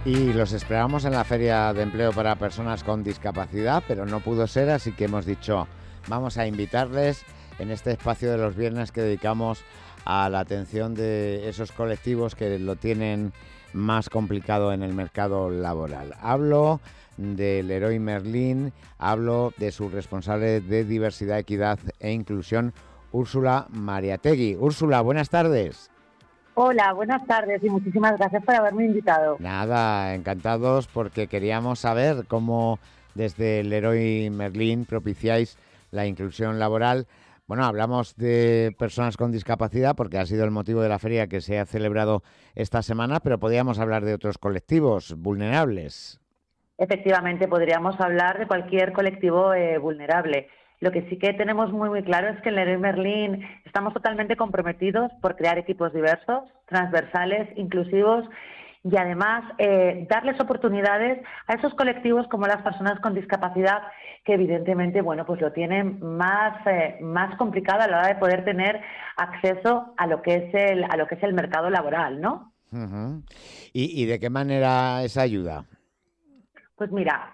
Y los esperábamos en la Feria de Empleo para Personas con Discapacidad, pero no pudo ser, así que hemos dicho, vamos a invitarles en este espacio de los viernes que dedicamos a la atención de esos colectivos que lo tienen más complicado en el mercado laboral. Hablo del Leroy Merlin, hablo de su responsable de Diversidad, Equidad e Inclusión, Úrsula Mariategui. Úrsula, buenas tardes. Hola, buenas tardes y muchísimas gracias por haberme invitado. Nada, encantados porque queríamos saber cómo desde el Leroy Merlin propiciáis la inclusión laboral. Bueno, hablamos de personas con discapacidad porque ha sido el motivo de la feria que se ha celebrado esta semana, pero podríamos hablar de otros colectivos vulnerables. Efectivamente, podríamos hablar de cualquier colectivo vulnerable. Lo que sí que tenemos muy claro es que en Leroy Merlin estamos totalmente comprometidos por crear equipos diversos, transversales, inclusivos y además darles oportunidades a esos colectivos como las personas con discapacidad que evidentemente pues lo tienen más complicado a la hora de poder tener acceso a lo que es el mercado laboral, ¿no? Uh-huh. ¿Y de qué manera esa ayuda? Pues mira,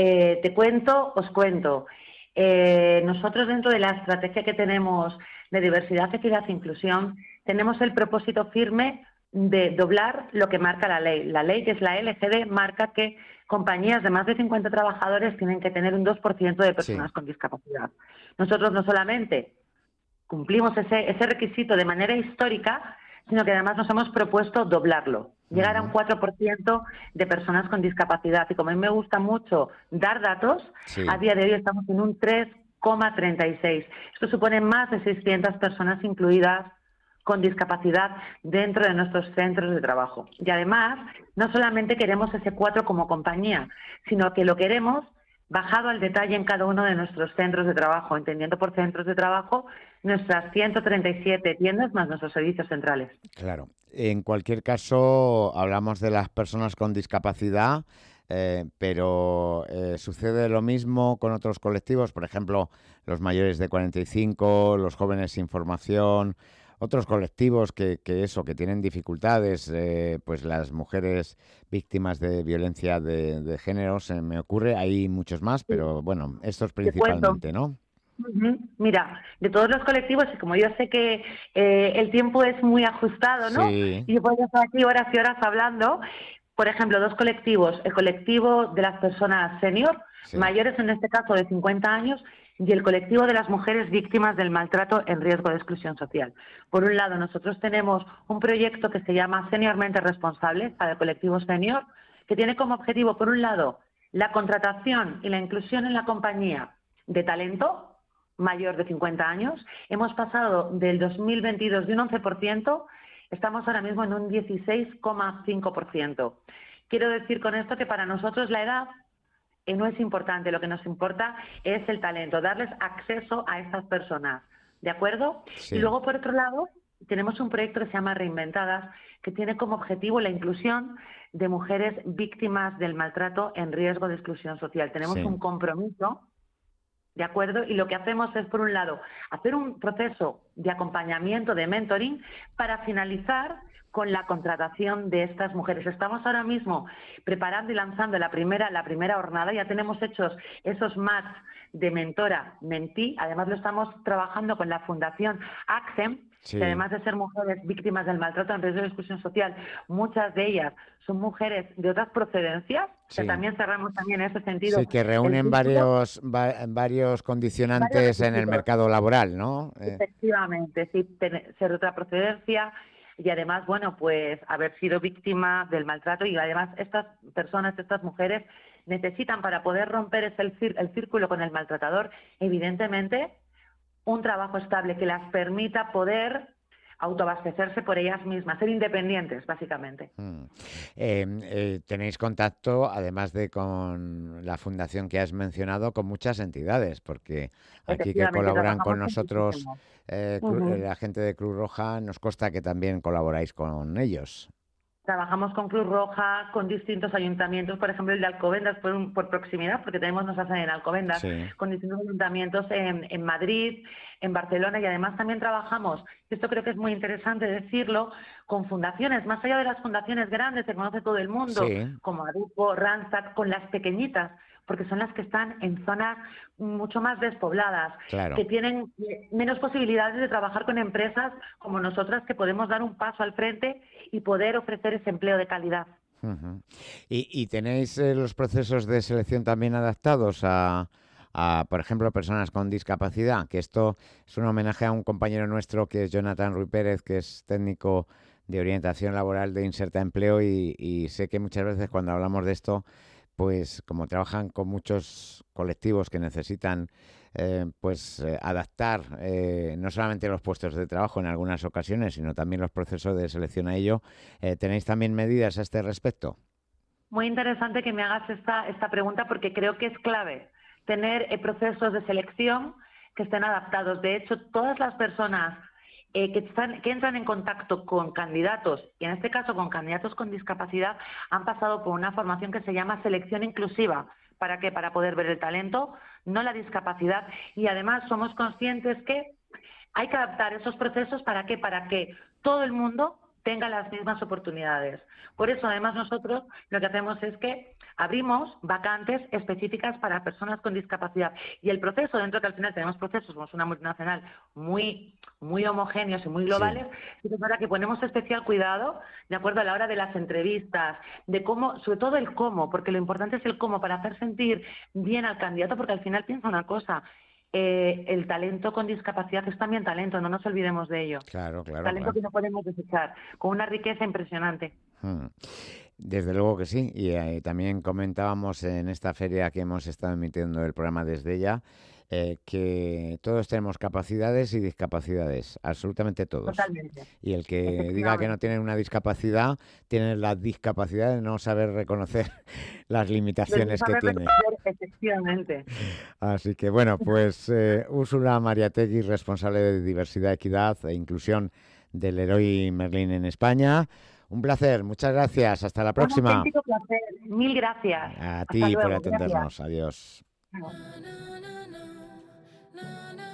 os cuento. Nosotros dentro de la estrategia que tenemos de diversidad, equidad e inclusión, tenemos el propósito firme de doblar lo que marca la ley. La ley, que es la LGD, marca que compañías de más de 50 trabajadores tienen que tener un 2% de personas con discapacidad. Nosotros no solamente cumplimos ese requisito de manera histórica, sino que además nos hemos propuesto doblarlo, llegar a un 4% de personas con discapacidad. Y como a mí me gusta mucho dar datos, a día de hoy estamos en un 3,36. Esto supone más de 600 personas incluidas con discapacidad dentro de nuestros centros de trabajo. Y además, no solamente queremos ese 4 como compañía, sino que lo queremos bajado al detalle en cada uno de nuestros centros de trabajo, entendiendo por centros de trabajo nuestras 137 tiendas más nuestros servicios centrales. Claro. En cualquier caso, hablamos de las personas con discapacidad, pero sucede lo mismo con otros colectivos, por ejemplo, los mayores de 45, los jóvenes sin formación, otros colectivos que tienen dificultades, pues las mujeres víctimas de violencia de género, se me ocurre, hay muchos más, pero bueno, estos principalmente, ¿no? Mira, de todos los colectivos, y como yo sé que el tiempo es muy ajustado, ¿no? Sí. Y yo puedo estar aquí horas y horas hablando. Por ejemplo, dos colectivos. El colectivo de las personas senior, mayores en este caso de 50 años, y el colectivo de las mujeres víctimas del maltrato en riesgo de exclusión social. Por un lado, nosotros tenemos un proyecto que se llama Seniormente Responsables para el colectivo senior, que tiene como objetivo, por un lado, la contratación y la inclusión en la compañía de talento mayor de 50 años. Hemos pasado del 2022 de un 11%, estamos ahora mismo en un 16,5%. Quiero decir con esto que para nosotros la edad no es importante, lo que nos importa es el talento, darles acceso a estas personas, ¿de acuerdo? Sí. Y luego, por otro lado, tenemos un proyecto que se llama Reinventadas, que tiene como objetivo la inclusión de mujeres víctimas del maltrato en riesgo de exclusión social. Tenemos un compromiso, ¿de acuerdo? Y lo que hacemos es, por un lado, hacer un proceso de acompañamiento, de mentoring, para finalizar con la contratación de estas mujeres. Estamos ahora mismo preparando y lanzando la primera jornada. Ya tenemos hechos esos match de mentora-mentí. Además, lo estamos trabajando con la Fundación ACSEM, que además de ser mujeres víctimas del maltrato en riesgo de exclusión social, muchas de ellas son mujeres de otras procedencias, que también cerramos también en ese sentido. Sí, que reúnen varios condicionantes en el mercado laboral, ¿no? Efectivamente, sí, ser de otra procedencia y además, pues haber sido víctima del maltrato, y además estas personas, estas mujeres, necesitan, para poder romper el círculo con el maltratador, evidentemente, un trabajo estable que las permita poder autoabastecerse por ellas mismas, ser independientes, básicamente. Tenéis contacto, además de con la fundación que has mencionado, con muchas entidades, porque aquí que colaboran con nosotros, la gente de Cruz Roja, nos consta que también colaboráis con ellos. Trabajamos con Cruz Roja, con distintos ayuntamientos, por ejemplo el de Alcobendas por proximidad, porque tenemos nuestra sede en Alcobendas, con distintos ayuntamientos en Madrid, en Barcelona, y además también trabajamos esto creo que es muy interesante decirlo, con fundaciones, más allá de las fundaciones grandes, se conoce todo el mundo, Sí, como Adupo, Randstad, con las pequeñitas, porque son las que están en zonas mucho más despobladas, claro. que tienen menos posibilidades de trabajar con empresas como nosotras, que podemos dar un paso al frente y poder ofrecer ese empleo de calidad. Ujú. ¿Y tenéis los procesos de selección también adaptados por ejemplo, personas con discapacidad? Que esto es un homenaje a un compañero nuestro que es Jonathan Ruy Pérez, que es técnico de orientación laboral de Inserta Empleo y sé que muchas veces cuando hablamos de esto, pues como trabajan con muchos colectivos que necesitan adaptar no solamente los puestos de trabajo en algunas ocasiones, sino también los procesos de selección a ello. ¿Tenéis también medidas a este respecto? Muy interesante que me hagas esta pregunta porque creo que es clave tener procesos de selección que estén adaptados. De hecho, todas las personas que entran en contacto con candidatos, y en este caso con candidatos con discapacidad, han pasado por una formación que se llama selección inclusiva. ¿Para qué? Para poder ver el talento, no la discapacidad. Y además somos conscientes que hay que adaptar esos procesos. ¿Para qué? Para que todo el mundo tenga las mismas oportunidades. Por eso, además, nosotros lo que hacemos es que abrimos vacantes específicas para personas con discapacidad. Y el proceso, dentro que al final tenemos procesos, somos una multinacional muy homogéneos y muy Sí. globales, sí que es verdad que ponemos especial cuidado, de acuerdo, a la hora de las entrevistas, de cómo, sobre todo el cómo, porque lo importante es el cómo, para hacer sentir bien al candidato, porque al final piensa una cosa, el talento con discapacidad es también talento, no nos olvidemos de ello. Claro, claro, Talento claro. que no podemos desechar, con una riqueza impresionante. Mm. Desde luego que sí. Y también comentábamos en esta feria que hemos estado emitiendo el programa desde ella, que todos tenemos capacidades y discapacidades, absolutamente todos. Totalmente, Y el que diga que no efectivamente. tiene una discapacidad, tiene la discapacidad de no saber reconocer las De no limitaciones que saber tiene. reconocer, efectivamente. Así que bueno, pues Úrsula Mariategui, responsable de diversidad, equidad e inclusión del Leroy Merlin en España. Un placer, muchas gracias, hasta la Un próxima. auténtico placer. Mil gracias. A ti Hasta por luego. Gracias. atendernos, adiós.